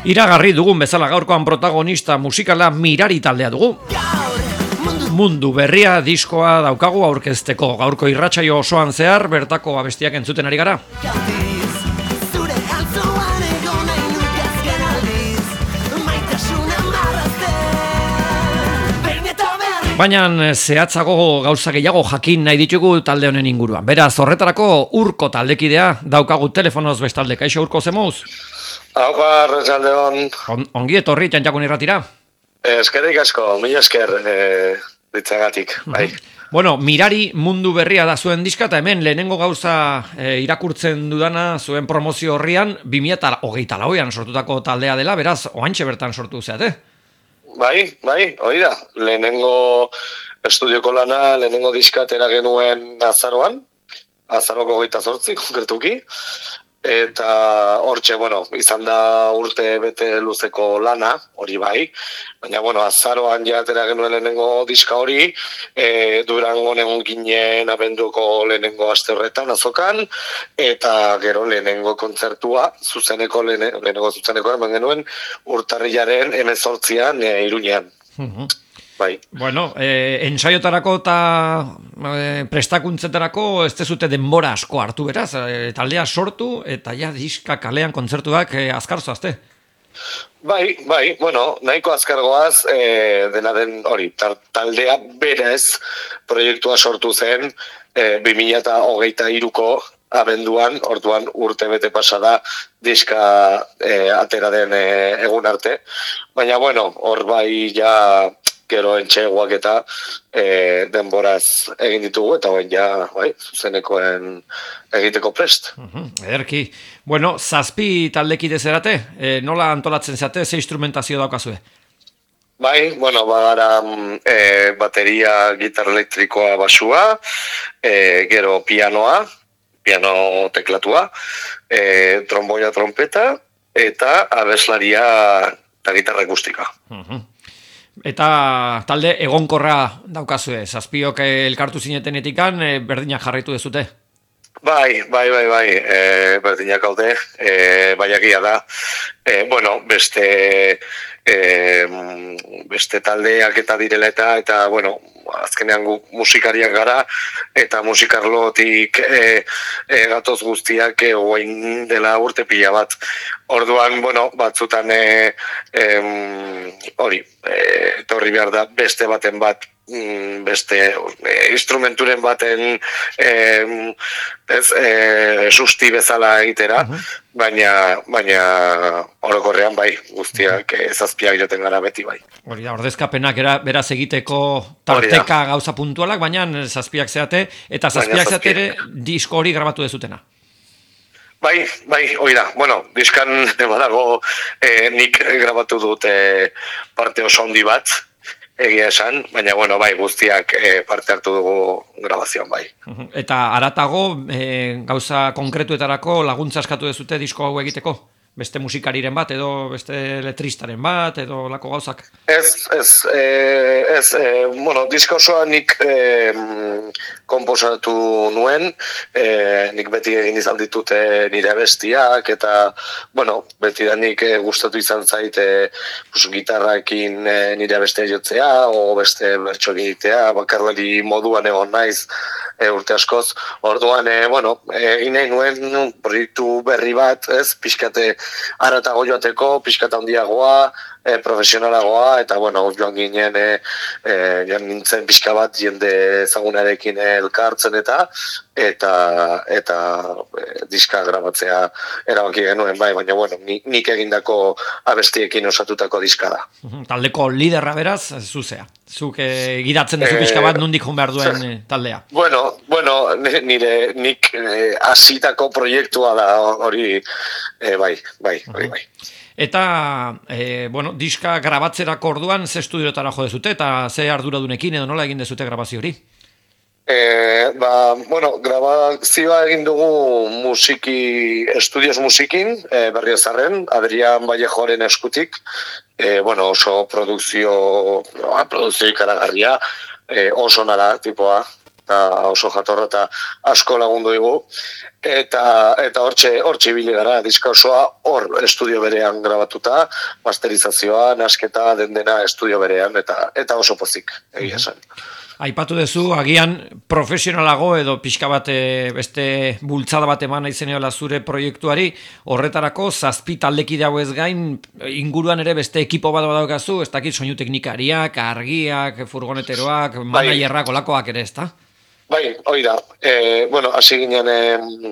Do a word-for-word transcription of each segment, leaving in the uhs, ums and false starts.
Iragarri dugun bezala gaurkoan protagonista musikala Mirari taldea dugu. Mundu berria diskoa daukagu aurkezteko. Gaurko irratsaio osoan zehar bertako abestiak entzuten ari gara. Baina zehatzago gauza gehiago jakin nahi ditugu talde honen inguruan. Beraz, horretarako Urko taldekidea daukagu telefonoz bestalde. Kaixo Urko, zemouz? Haupa, Arratsaldeon. On, ongi etorri txantxakun irratira. Eskerrik asko, mila esker eh, ditzagatik, bai. Bueno, Mirari mundu berria da zuen diska, eta hemen lehenengo gauza e, irakurtzen dudana zuen promozio horrian, bi mila hogeita lauean sortutako taldea dela, beraz, oantxe bertan sortu zeate. Bai, bai, hori da. Lehenengo estudioko lana, lehenengo diska atera genuen azaroan, azaroko hogeita zortzi, konkretuki. Eta hortxe, bueno, izan da urte bete luzeko lana, hori bai. Baina, bueno, azaroan ja atera genuen lehenengo diska hori, e, Durangon egon ginen abenduko lehenengo aste horretan, azokan, eta gero lehenengo kontzertua, zuzeneko, lehenengo, lehenengo zuzeneko eman genuen, urtarrilaren hemezortzian e, Iruñean. Uh-huh. Bai. Bueno, eh, ensaiotarako eta eh, prestakuntzetarako ez dezute denbora asko hartu beraz, eh, taldea sortu eta ja diska kalean kontzertuak eh, azkar zoazte. Bai, bai, bueno, nahiko azkargoaz, eh, dena den hori, taldea berez proiektua sortu zen eh, bi mila hogeita hiruko abenduan, orduan urte bete pasada diska eh, atera den eh, egun arte. Baina, bueno, hor bai ja gero entxeguak eta e, denboraz egin ditugu, eta hoen ja, bai, zuzenekoen egiteko prest. Uh-huh, ederki. Bueno, zazpi taldekide zerate? E, nola antolatzen zate, ze instrumentazio daukazue? Bai, bueno, bagara e, bateria, gitarra elektrikoa, basua, e, gero pianoa, piano teklatua, e, tromboia, trompeta, eta abeslaria eta gitarra akustika. Uh-huh. Eta talde egonkorra daukazue, zazpiok elkartu zinetenetikan, e, berdinak jarraitu dezute? Bai, bai, bai, bai, e, berdinak gaude, e, baiakia da. E, bueno, beste, e, beste taldeak eta direla eta, eta bueno, azkenean gu musikariak gara, eta musikarlotik e, e, gatoz guztiak e, oain dela urte pila bat. Orduan, bueno, batzutan e, e, hori, e, torri behar da beste baten bat, beste e, instrumenturen baten e, ez, e, susti bezala egitera, uh-huh. baina, baina orokorrean bai, guztiak e, zazpiak joten gara beti bai. Hori da, ordezkapenak era, beraz egiteko tarteka gauza puntualak, baina zazpiak zeate, eta zazpiak zeate ere disko hori grabatu dezutena. Bai, bai, hori da. Bueno, diskan badago eh, nik grabatu dut eh, parte oso handi bat, egia esan, baina bueno, bai, guztiak eh, parte hartu dugu grabazioan, bai. Eta haratago, eh, gauza konkretuetarako laguntza eskatu dezute disko hau egiteko? Beste musikariren bat, edo beste letristaren bat, edo lako gauzak? Ez, ez, eh, ez, eh, bueno, disko osoa nik eh, komposatu nuen, eh, nik beti egin izan ditut eh, nire abestiak, eta, bueno, beti da nik eh, gustatu izan zait eh, pues, gitarrakin eh, nire abestea jotzea, o beste bertso egitea, bakarlari moduan egon naiz e, urte askoz. Orduan, e, bueno, egin nahi nuen proiektu berri bat, ez, pixkate haratago joateko, pixkata handiagoa, e, profesionalagoa, eta, bueno, joan ginen, e, e, joan nintzen pixka bat jende ezagunarekin elkartzen eta, eta, eta e, diska grabatzea erabaki genuen, bai, baina, bueno, nik, nik egindako abestiekin osatutako diska da. Taldeko liderra beraz, zuzea. Zuk e, gidatzen duzu pixka bat nondik joan behar duen e, taldea. Bueno, bueno, nire nik hasitako e, proiektua da hori, e, bai, bai, hori, bai. Eta, e, bueno, diska grabatzerako orduan, ze estudiotara jo dezute, eta ze arduradunekin edo nola egin dezute grabazio hori? E, ba, bueno, grabazioa egin dugu musiki, estudios musikin, e, Berriozarren, Adrian Vallejoren eskutik, e, bueno, oso produkzio, no, produkzio ikaragarria, e, oso nara, tipoa, eta oso jatorra eta asko lagundu digu. Eta eta hortxe hortxe ibili gara diska osoa hor estudio berean grabatuta, masterizazioa, nasketa, den dena estudio berean eta eta oso pozik, egia esan. Aipatu duzu, agian profesionalago edo pixka bat beste bultzada bat eman nahi zeneola zure proiektuari, horretarako zazpi taldekide hauez gain inguruan ere beste ekipo bat badaukazu, ez dakit soinu teknikariak, argiak, furgoneteroak, managerrak, olakoak ere, ezta? Bai, hori da. E, bueno, hasi ginen e,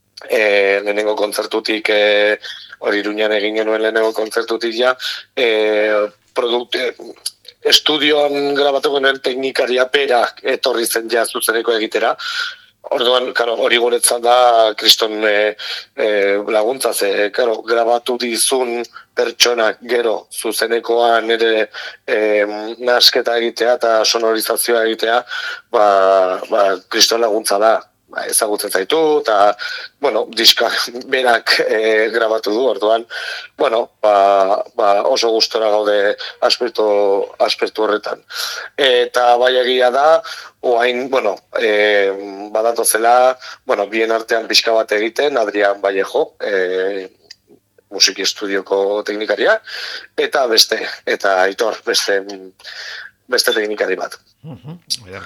e, lehenengo kontzertutik, e, hori Iruñan egin genuen lehenengo kontzertutik ja, e, produkte... Estudioan grabatu genuen teknikaria pera etorri zen ja zuzeneko egitera. Orduan, karo, hori guretzat da kriston e, e, laguntza ze, karo, grabatu dizun pertsonak gero zuzenekoan ere e, nasketa egitea eta sonorizazioa egitea, ba, ba kriston laguntza da. Ezagutzen zaitu, eta, bueno, diska berak e, grabatu du, orduan, bueno, ba, ba oso gustora gaude aspektu, aspektu horretan. Eta bai egia da, oain, bueno, e, badatu zela, bueno, bien artean pixka bat egiten, Adrian Vallejo, e, musiki estudioko teknikaria, eta beste, eta Aitor, beste, beste teknikari bat. Uh-huh,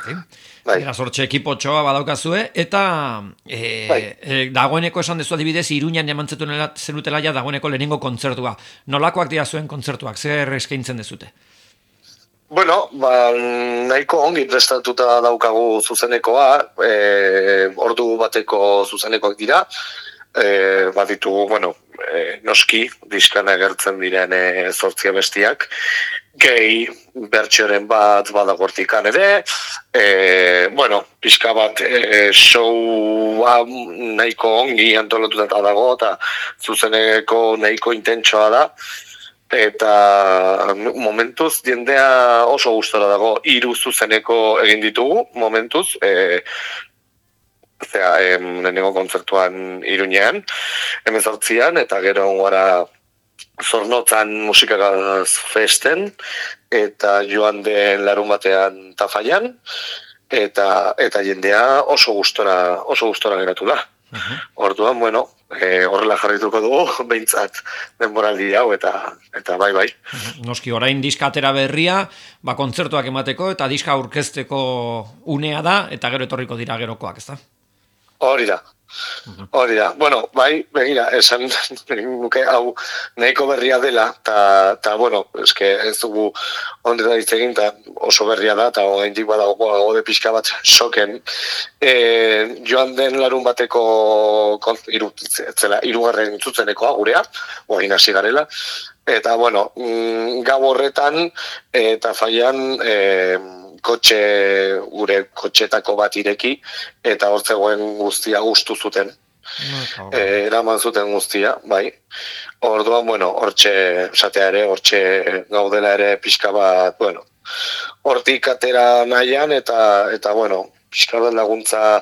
Era sortxe ekipo txoa badaukazue, eta e, e, dagoeneko esan dezu adibidez, Iruñan emantzatu zenutela ja dagoeneko lehenengo kontzertua. Nolakoak dira zuen kontzertuak, zer eskaintzen dezute? Bueno, ba, nahiko ongi prestatuta daukagu zuzenekoa, e, ordu bateko zuzenekoak dira, e, bat ditugu, bueno, e, noski, diskan agertzen diren e, zortzia bestiak, gehi bertsioren bat badagortikan ere, e, bueno, pixka bat e, showa nahiko ongi antolatuta dago, eta zuzeneko nahiko intentsoa da, eta momentuz jendea oso gustora dago, hiru zuzeneko egin ditugu, momentuz, e, zera, em, lehenengo kontzertuan Iruñean, hemezortzian, eta gero gara Zornotzan musikagaz festen, eta joan den larun batean Tafallan, eta eta jendea oso gustora oso gustora geratu da. Uh-huh. Orduan, bueno, e, horrela jarrituko dugu, behintzat denboraldi hau, eta eta bai, bai. Uh-huh. Noski, orain diska atera berria, ba, kontzertuak emateko, eta diska aurkezteko unea da, eta gero etorriko dira gerokoak, ezta? Hori da. Hori da, bueno, bai, begira, esan nuke hau nahiko berria dela, eta, bueno, eske ez dugu ondeta hitz egin, eta oso berria da, eta oraindik badago gode pixka bat soken. E, joan den larun bateko iru, zela, irugarren zuzenekoa gurea, orain hasi garela, eta, bueno, gau horretan, eta Fallan, e, kotxe, gure kotxetako bat ireki, eta hor zegoen guztia gustu zuten. No, e, eraman zuten guztia, bai. Orduan, bueno, hortxe, esatea ere, hortxe gaudela ere pixka bat, bueno, hortik atera nahian, eta, eta bueno, pixka bat laguntza,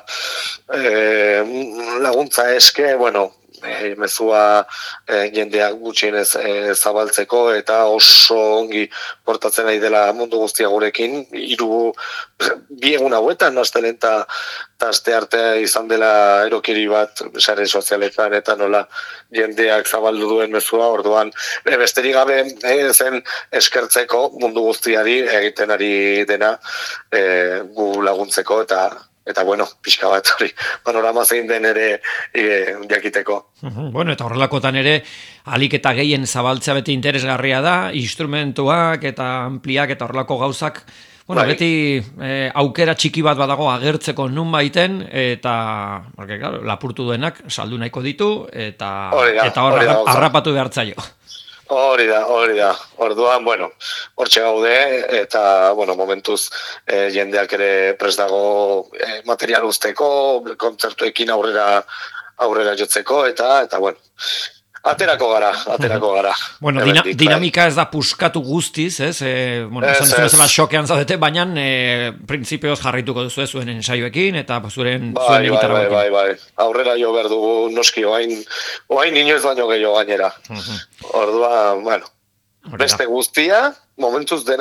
e, laguntza eske, bueno, E, mezua e, jendeak gutxienez e, zabaltzeko eta oso ongi portatzen nahi dela mundu guztia gurekin, hiru bi egun hauetan astelen eta aste artea izan dela erokiri bat sare sozialetan eta nola jendeak zabaldu duen mezua, orduan e, besterik gabe e, zen eskertzeko mundu guztiari egiten ari dena e, gu laguntzeko eta Eta, bueno, pixka bat hori, panorama zein den ere e, jakiteko. Uh-huh. Bueno, eta horrelakotan ere, alik eta gehien zabaltzea beti interesgarria da, instrumentuak eta ampliak eta horrelako gauzak, bueno, bai. Beti e, aukera txiki bat badago agertzeko nun baiten, eta, porque, claro, lapurtu duenak saldu nahiko ditu, eta, da, eta horra, harrapatu behartzaio. Hori da, hori da. Orduan, bueno, hortxe gaude, eta, bueno, momentuz eh, jendeak ere prest dago eh, material usteko, kontzertuekin aurrera aurrera jotzeko, eta, eta, bueno, aterako gara, aterako gara. Bueno, dina, dinamika ez da puskatu guztiz, ez? E, bueno, esan ez bezala xokean zaudete, baina e, printzipioz jarrituko duzu ez zuen ensaioekin, eta zuen, bai, zuen egitaragoekin. Bai, bai, bai, aurrera jo behar dugu noski, oain, oain inoiz baino gehiago gainera. Uh-huh. Ordua, bueno, beste guztia, momentuz dena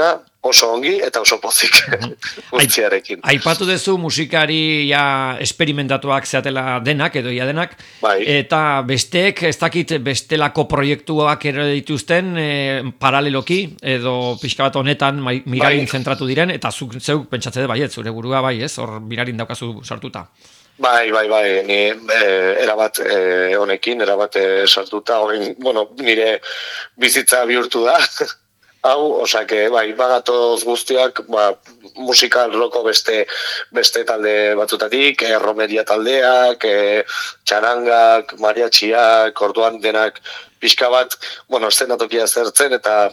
oso ongi eta oso pozik guztiarekin. Aipatu duzu musikari ja esperimentatuak zeatela denak, edo ia denak, bai. Eta besteek, ez dakit bestelako proiektuak ere dituzten e, paraleloki, edo pixka bat honetan mirarin bai. Zentratu diren, eta zuk zeuk pentsatze bai, ez, zure burua bai, ez, hor mirarin daukazu sartuta. Bai, bai, bai, ni eh, erabat eh, honekin, erabat eh, sartuta, orain, bueno, nire bizitza bihurtu da, hau, osake, bai, bagatoz guztiak, ba, musikal loko beste beste talde batzutatik, eh, romeria taldeak, eh, txarangak, mariatxiak, orduan denak pixka bat, bueno, eszenatokia zertzen, eta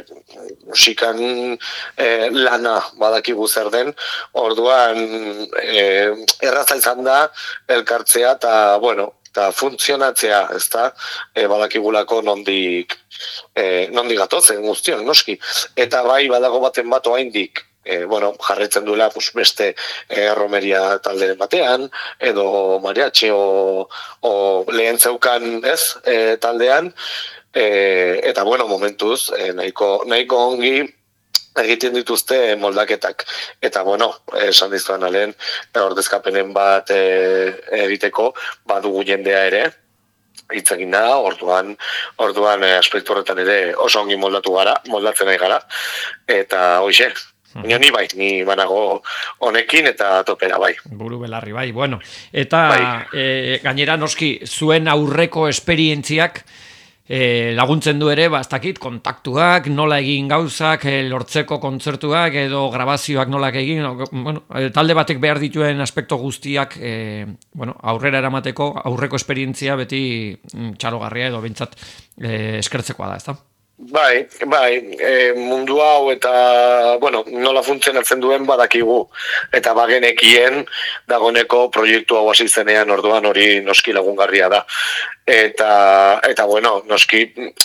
musikan eh, lana badakigu zer den, orduan eh, erraza izan da elkartzea, eta, bueno, eta funtzionatzea, ez da, e, badakigulako nondik, e, nondik gatozen guztion, noski. Eta bai, badago baten bat oaindik, e, bueno, jarraitzen duela pues, beste e, romeria talderen batean, edo mariatxe o, o lehen zeukan ez, e, taldean, e, eta bueno, momentuz, e, nahiko, nahiko ongi, egiten dituzte moldaketak. Eta, bueno, esan dizuan alen, ordezkapenen bat e, egiteko, badugu jendea ere, hitz egin da, orduan, orduan e, aspektu horretan ere oso ongi moldatu gara, moldatzen nahi gara, eta hoxe, hmm. ni bai, ni banago honekin eta topera bai. Buru belarri bai, bueno. Eta bai. E, gainera noski, zuen aurreko esperientziak, E, laguntzen du ere, ba, ez dakit, kontaktuak, nola egin gauzak, e, lortzeko kontzertuak edo grabazioak nolak egin, o, bueno, e, talde batek behar dituen aspekto guztiak e, bueno, aurrera eramateko, aurreko esperientzia beti mm, txalogarria edo bintzat e, eskertzekoa da, ez da? Bai, bai, e, mundu hau eta, bueno, nola funtzionatzen duen badakigu, eta bagenekien dagoneko proiektu hau hasi zenean orduan hori noski lagungarria da. Eta, eta bueno, noski,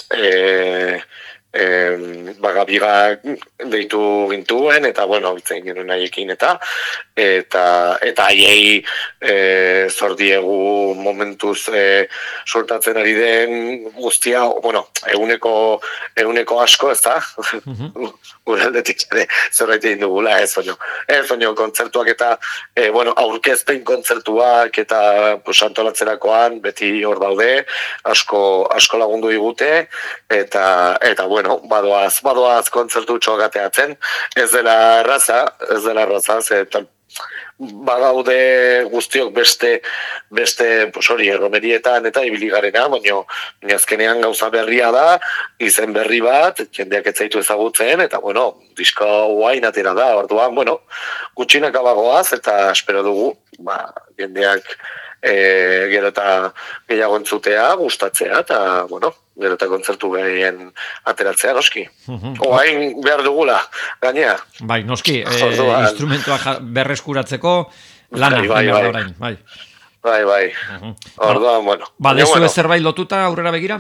e, e, bagabiga deitu gintuen, eta, bueno, bitzen genuen haiekin, eta, eta, eta haiei e, zordiegu momentuz e, sortatzen ari den guztia, bueno, eguneko, eguneko asko, ez da? Mm-hmm. Uraldetik ere, zerbait egin dugula, ez oino. Ez oino, kontzertuak eta, e, bueno, aurkezpen kontzertuak eta pues, antolatzerakoan, beti hor daude, asko, asko lagundu digute, eta, eta bueno, badoaz, badoaz kontzertu txogateatzen, ez dela erraza, ez dela erraza, eta bagaude guztiok beste beste pues hori erromerietan eta ibili garena, baina azkenean gauza berria da, izen berri bat, jendeak ez zaitu ezagutzen, eta bueno, disko guain atera da, orduan, bueno, gutxinaka bagoaz, eta espero dugu, ba, jendeak e, gero eta gehiago entzutea, gustatzea, eta, bueno, gero eta kontzertu gehien ateratzea, noski. Oain behar dugula, gainea. Bai, noski, e, instrumentua berreskuratzeko lana. Bai, bai, bai. Orain, bai. Bai, bai. Orduan, bueno. Badezu bueno. zerbait lotuta aurrera begira?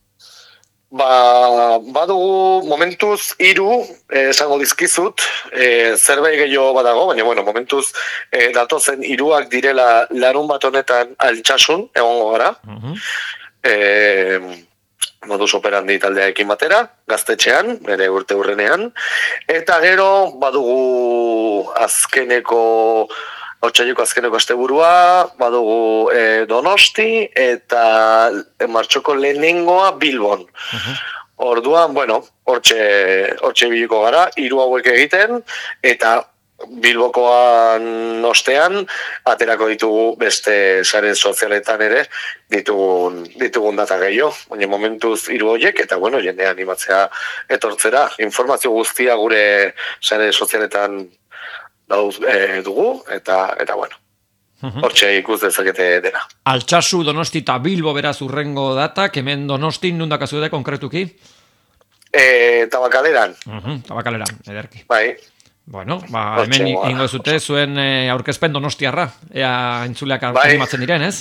Ba, badugu momentuz hiru eh, esango dizkizut, eh, zerbait gehiago badago, baina bueno, momentuz eh, datozen hiruak direla larun bat honetan Altsasun egongo gara. Uh-huh. Eh, modus operandi taldearekin batera, gaztetxean, bere urte urrenean, eta gero badugu azkeneko Otsaileko azkeneko asteburua, badugu e, Donosti eta martxoko lehenengoa Bilbon. Uh-huh. Orduan, bueno, hortxe hortxe biliko gara, hiru hauek egiten, eta Bilbokoan ostean, aterako ditugu beste sare sozialetan ere, ditugun, ditugun data gehiago, baina momentuz hiru horiek, eta bueno, jendea animatzea etortzera, informazio guztia gure sare sozialetan dauz e, dugu, eta, eta bueno, hortxe uh-huh. ikus dezakete dena. Altsasu, Donosti eta Bilbo beraz urrengo datak, hemen Donostin nundakazu da konkretuki? E, tabakaleran. Uh-huh, tabakaleran, ederki. Bai. Bueno, ba, hemen ingo zute zuen e, aurkezpen Donostiarra, ea entzuleak bai. Animatzen diren, ez?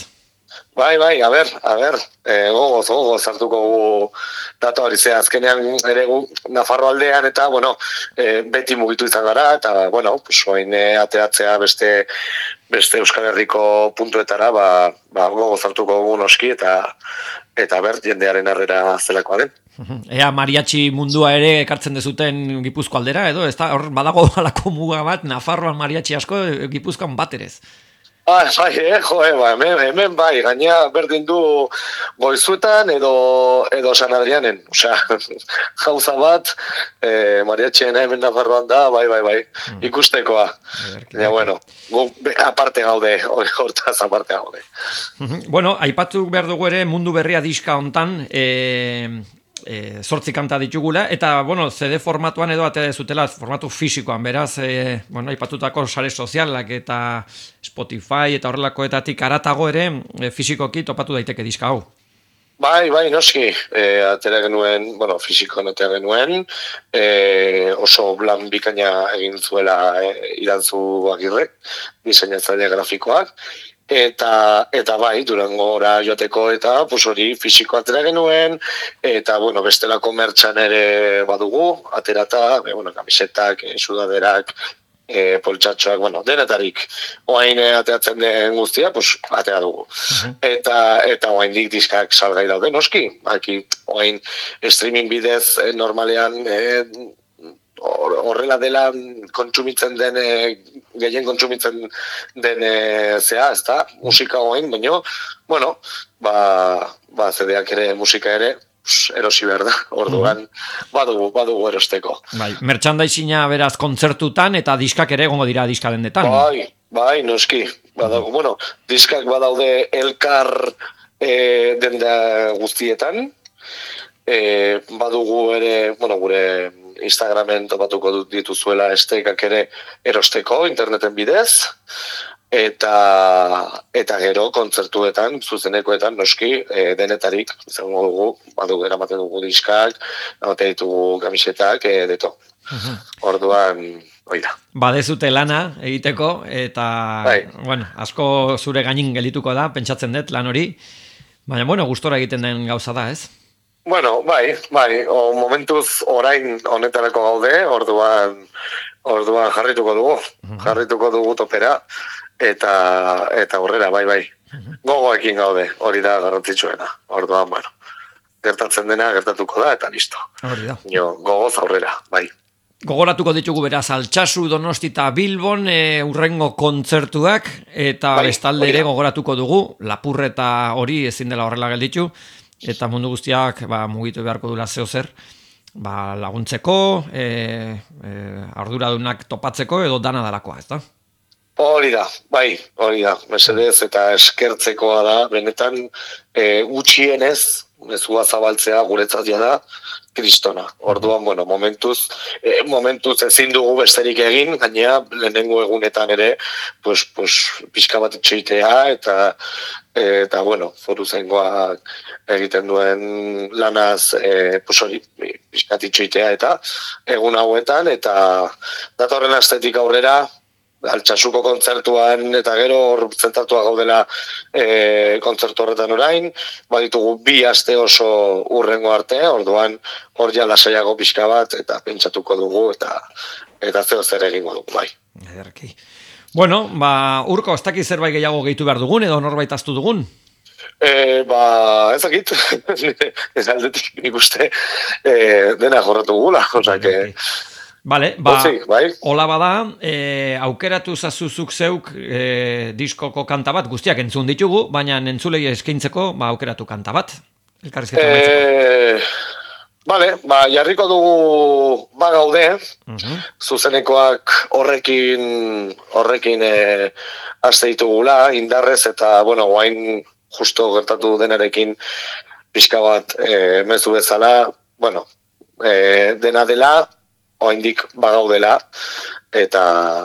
Bai, bai, a ber, a ber, e, gogoz, gogoz hartuko gu data hori zea, azkenean ere gu Nafarro aldean eta, bueno, e, beti mugitu izan gara, eta, bueno, pues, oin e, ateatzea beste, beste Euskal Herriko puntuetara, ba, ba gogoz hartuko gu noski, eta, eta ber, jendearen harrera zelakoa den. Ea mariachi mundua ere ekartzen dezuten Gipuzko aldera, edo, ez da, hor badago halako muga bat, Nafarroan mariachi asko, Gipuzkoan baterez. Ah, bai, eh, jo, eh, ba, hemen, hemen bai, gaina berdin du Goizuetan edo, edo San Adrianen, osea, gauza bat, eh, mariatxiena hemen Nafarroan da, bai, bai, bai, mm. ikustekoa. Ja, bueno, gu aparte gaude, hortaz aparte gaude. Bueno, aipatu behar dugu ere mundu berria diska hontan, eh, E, zortzi kanta ditugula, eta, bueno, C D formatuan edo atea dezutela, formatu fisikoan, beraz, e, bueno, aipatutako sare sozialak eta Spotify eta horrelakoetatik aratago ere, e, fisikoki topatu daiteke diska hau. Bai, bai, noski, e, atera genuen, bueno, fisikoan atera genuen, e, oso blan bikaina egin zuela e, Irantzu Agirrek, diseinatzaile grafikoak, Eta, eta bai, Durangora joateko eta pues hori fisiko atera genuen, eta bueno, bestelako mertxan ere badugu, aterata, e, bueno, kamisetak, e, sudaderak, e, poltsatxoak, bueno, denetarik oain ateratzen den guztia, pues atera dugu. Uh-huh. Eta, eta oain dik diskak salgai daude, noski, aki oain streaming bidez e, normalean, e, horrela dela kontsumitzen den, e, gehien kontsumitzen den e, zea, ez da, musika hoin, baina, bueno, ba, ba zedeak ere, musika ere, erosi behar da, orduan, badugu, badugu erosteko. Bai, merchandising-a beraz kontzertutan eta diskak ere egongo dira diska dendetan. Bai, bai, noski, badago, bueno, diskak badaude elkar e, denda guztietan, e, badugu ere, bueno, gure Instagramen topatuko dut dituzuela estekak ere erosteko interneten bidez, eta eta gero kontzertuetan, zuzenekoetan noski e, denetarik izango dugu, badu eramaten dugu diskak, eramaten ditugu kamisetak, e, deto. Uh-huh. Orduan, oida. Badezute lana egiteko, eta bai. Bueno, asko zure gainin gelituko da, pentsatzen dut lan hori, baina, bueno, gustora egiten den gauza da, ez? Bueno, bai, bai, o momentuz orain honetarako gaude, orduan, orduan jarrituko dugu, uh-huh. jarrituko dugu topera, eta eta aurrera, bai, bai. Uh-huh. Gogoekin gaude, hori da garrantzitsuena, orduan, bueno, gertatzen dena gertatuko da, eta listo. Hori da. Jo, gogoz aurrera, bai. Gogoratuko ditugu beraz Altsasu, Donosti eta Bilbon e, urrengo kontzertuak, eta bai, bestalde ere gogoratuko dugu, lapurreta hori ezin dela horrela gelditu, eta mundu guztiak ba, mugitu beharko dula zeo zer, ba, laguntzeko, e, e, arduradunak topatzeko edo dana dalakoa, ez da? Hori da, bai, hori da, mesedez eta eskertzekoa da, benetan e, gutxienez, mezua zabaltzea guretzatia da, kristona. Orduan, bueno, momentuz, eh, momentuz ezin dugu besterik egin, gainea lehenengo egunetan ere, pues, pues, pixka bat itxoitea, eta, eta, bueno, foru zaingoak egiten duen lanaz, eh, pues hori, pixka itxoitea, eta egun hauetan, eta datorren astetik aurrera, Altsasuko kontzertuan eta gero hor zentratua gaudela e, kontzertu horretan orain, baditugu bi aste oso urrengo arte, orduan hor ja lasaiago pixka bat eta pentsatuko dugu eta eta zeo zer egingo dugu, bai. Ederki. Bueno, ba, Urko, ez dakit zerbait gehiago gehitu behar dugun edo norbait aztu dugun? E, ba, ez dakit, ez aldetik nik uste e, dena jorratu gula, oza, que... Vale, ba, Otzi, bai. Hola bada, e, aukeratu zazuzuk zeuk e, diskoko kanta bat, guztiak entzun ditugu, baina entzulei eskaintzeko, ba, aukeratu kanta bat. Elkarrizketa e, Vale, ba, jarriko dugu bagaude, uh-huh. zuzenekoak horrekin, horrekin e, aste ditugula, indarrez, eta, bueno, guain justo gertatu denarekin pixka bat e, mezu bezala, bueno, e, dena dela, oaindik bagaudela, eta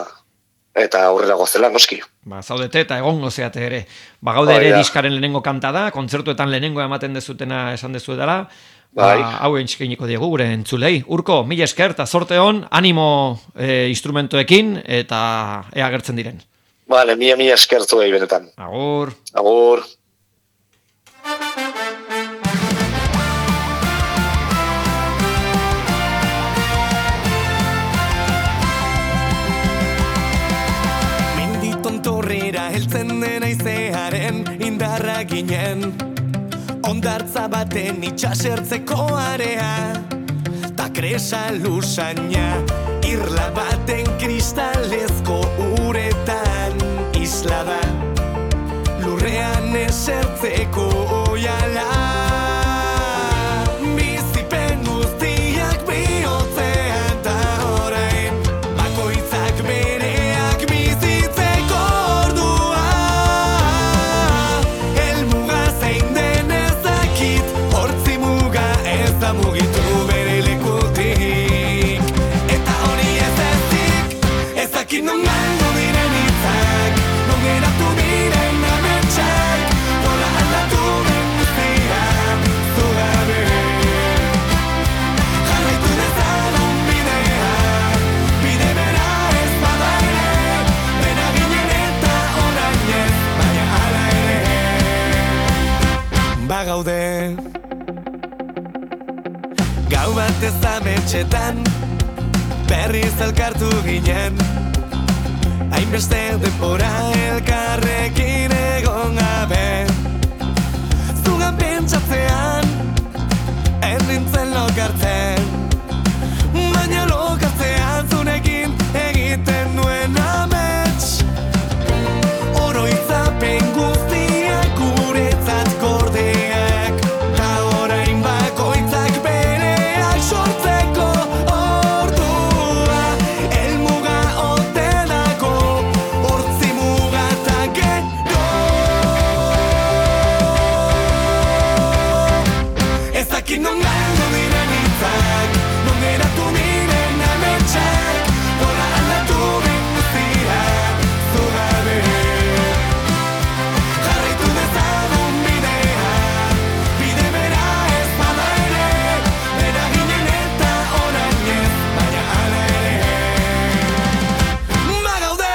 eta aurrera gozela, noski. Ba, zaudete eta egongo zeate ere. Bagaude ere diskaren lehenengo kanta da, kontzertuetan lehenengo ematen dezutena esan dezu edala, bai. Ba, hau entxikeiniko diegu gure entzulei. Urko, mila esker eta zorte hon, animo e, instrumentoekin eta ea gertzen diren. Vale, mila mila eskertu benetan. Agur. Agur. Lagunarra ginen, ondartza baten itxasertzeko area, ta kresa lusaina, irla baten kristalezko uretan isla da, lurrean esertzeko oiala. Bizipen guztiak bihotzean ta orain, bakoitzak bereak bizitzeko ordua. Helmuga zein den ez dakit, hortzi muga ez da mugitu bere lekutik. Eta hori ez ezik, ez dakit non galdu diren hitzak, non geratu diren ametsak, nola aldatu den guztia, zu gabe. Jarraitu dezagun bidea, bide bera ez bada ere, bera ginen eta orain ez, baina hala ere. Bagaude, gau bat ez ametxetan, berriz elkartu ginen, hainbeste denbora elkarrekin egon gabe. Zugan pentsatzean, ez nintzen lokartzen, baina lokartzean zunekin egiten nuen amets. Oroitzapen guztiak guretzat gordeak, ta orain bakoitzak bereak sortzeko ordua. Helmuga ote dago, hortzi muga ta gero. Ez dakit non galdu diren hitzak, non geratu diren ametsak, nola aldatu den guztia, zu gabe. Jarraitu dezagun bidea, bide bera ez bada ere, bera ginen eta orain ez, baina hala ere. Bagaude!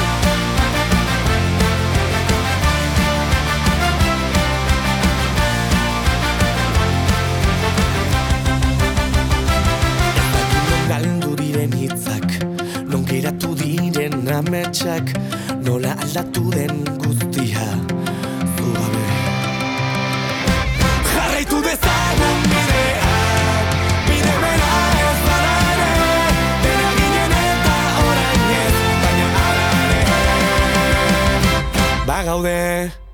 Non galdu diren hitzak, non geratu diren ametsak, nola aldatu den guztia, zu gabe. Jarraitu dezagun bidea, bide bera ez bada ere, bera ginen eta orain ez, baina hala ere. Bagaude.